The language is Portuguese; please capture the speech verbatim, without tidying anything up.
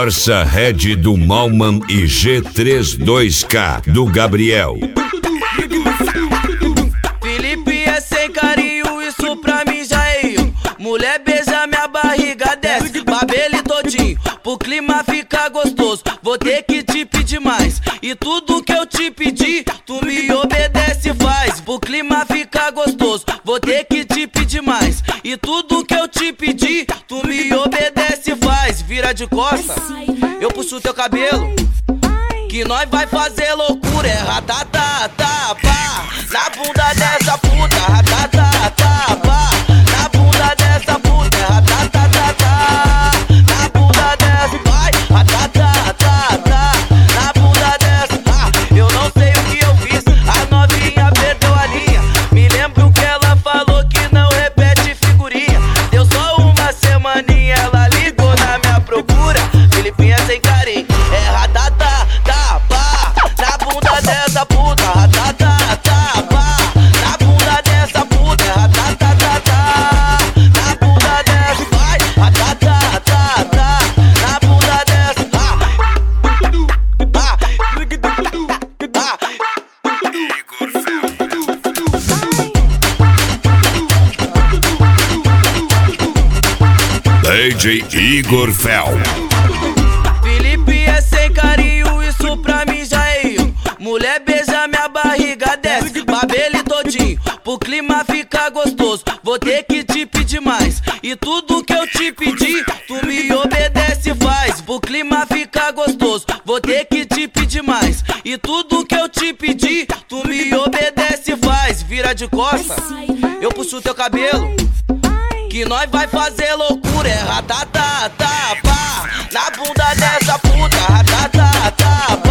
Corsa Red do Malman e G trinta e dois K do Gabriel. Felipe é sem carinho, isso pra mim já é eu. Mulher beija minha barriga, desce, babele todinho, pro clima ficar gostoso. Vou ter que te pedir mais, e tudo que eu te pedir, tu me obedece e faz. Pro clima ficar gostoso, vou ter que te pedir mais, e tudo que eu te pedir, tu me obedece e faz. Vira de costa, eu puxo teu cabelo, que nós vai fazer loucura. É ratatata, pá, na bunda dessa puta, ratatata, pá, na bunda dessa puta, é ratatata, na bunda dessa, vai, ratatata, na bunda dessa. Ah, eu não sei o que eu fiz, a novinha perdeu a linha. Me lembro que ela falou que não repete figurinha. Deu só uma semaninha, ela ligou na minha procura. Filipinha sem carinho, é ratatata, pá, na bunda dessa puta, ratatata, pá, na bunda dessa puta, é ratatata, na bunda dessa, vai, ratatata, na bunda dessa. Ah, ah, ah. D J Igor Fel. Felipe é sem carinho, isso pra mim já é eu. Mulher beija minha barriga, desce, babele todinho, pro clima ficar gostoso. Vou ter que te pedir mais, e tudo que eu te pedir, tu me obedece e faz. Pro clima ficar gostoso, vou ter que te pedir mais, e tudo que eu te pedir, tu me obedece e faz. Vira de costa, eu puxo teu cabelo, que nós vai fazer loucura. É ratatata, pá, na bunda dessa puta, ratatata,